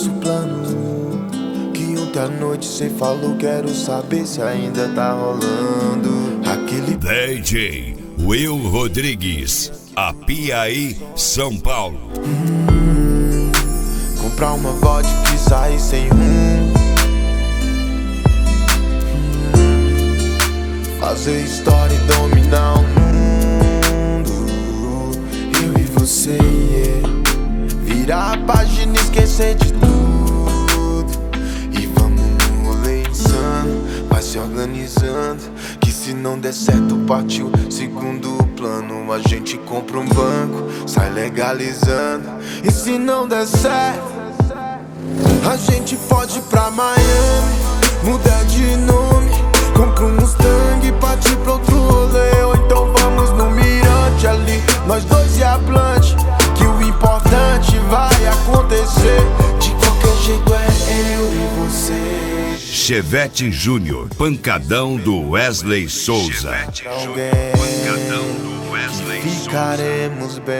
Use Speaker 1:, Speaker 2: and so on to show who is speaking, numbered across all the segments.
Speaker 1: nosso plano, que ontem à noite cê falou, quero saber se ainda tá rolando aquele
Speaker 2: DJ Will Rodrigues, Apiaí, São Paulo.
Speaker 1: Comprar uma vodka e sair sem rumo, fazer história e dominar o mundo. Eu e você, virar a página e esquecer de tudo. E vamos num rolê insano, vai se organizando, que se não der certo partiu segundo plano. A gente compra um banco, sai legalizando. E se não der certo, a gente pode ir pra Miami, mudar de nome, compra um Mustang e partir pra outro rolê. Ou então vamos no mirante ali, nós dois e a Blunt, que o importante vai acontecer. De qualquer jeito é eu e você.
Speaker 2: Chevette Júnior, pancadão do Wesley Souza.
Speaker 1: Alguém,
Speaker 2: Pancadão do Wesley
Speaker 1: ficaremos bem.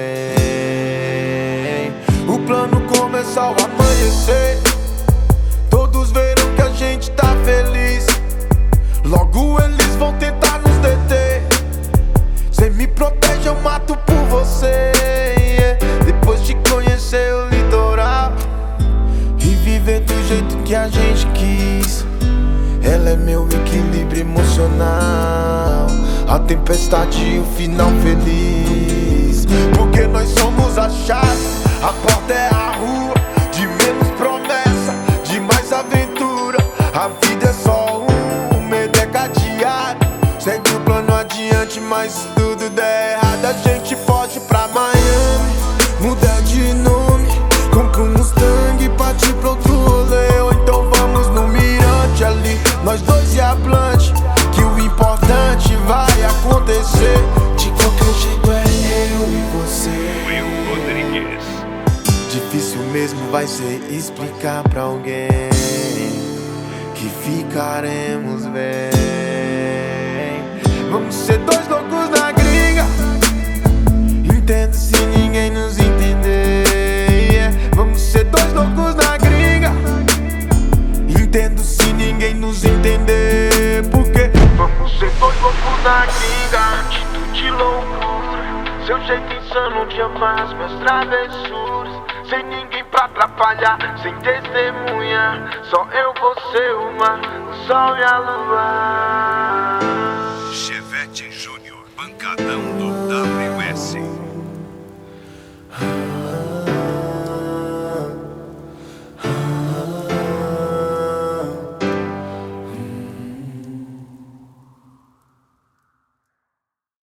Speaker 1: O plano começa ao amanhecer, todos verão que a gente tá feliz. Logo eles vão tentar nos deter. Cê me protege, eu mato por você, yeah. Depois de conhecer o litoral e viver do jeito que a gente quis, ela é meu equilíbrio emocional, a tempestade e o final feliz. Porque nós somos a chave, a porta é a rua, de menos promessa, de mais aventura. A vida é só um medo é cadeado. Segue o plano adiante, mas se tudo der errado, a gente pode ir pra Miami, mudar de nome, compra um Mustang e partir pra outro rolê. Ou então vamos no mirante ali, nós dois e a Blunt, que o importante vai acontecer. De qualquer jeito é eu e você.
Speaker 2: Will Rodrigues.
Speaker 1: Difícil mesmo vai ser explicar pra alguém que ficaremos bem. Vamos ser dois loucos na gringa, entendo se ninguém nos entender, yeah. Vamos ser dois loucos na gringa, entendo se ninguém nos entender. Porque vamos ser dois loucos na gringa, atitude loucura, seu jeito insano de amar as minhas travessuras, sem ninguém pra atrapalhar, sem testemunha, só eu, você, o mar, o sol e a lua.
Speaker 2: Chevette Júnior, pancadão do WS.